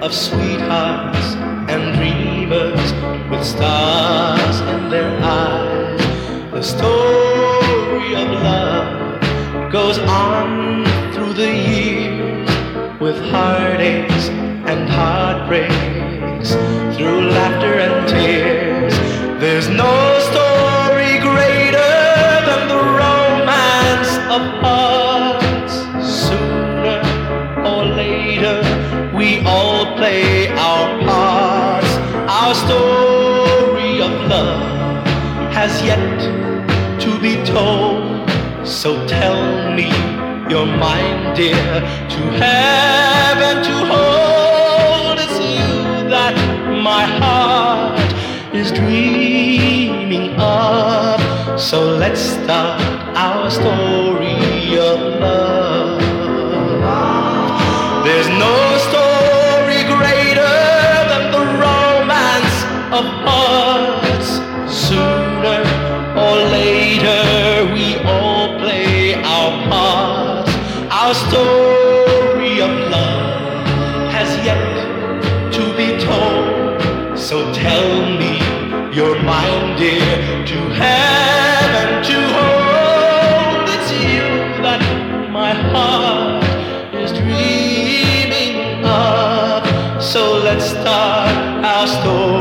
of sweethearts and dreamers with stars in their eyes. The story of love goes on through the years, with heartaches and heartbreaks, through laughter and tears. There's no story greater than the romance of hearts. Sooner or later, we all play our parts. Our story of love has yet to be told. So tell me you're mine, dear, to have and to hold. It's you that my heart is dreaming of. So let's start our story of love. There's no story greater than the romance of hearts. Sooner or later, we all play our parts. Our story of love has yet to be told. So tell me you're mine, dear, to have and to hold. It's you that my heart is dreaming of. So let's start our story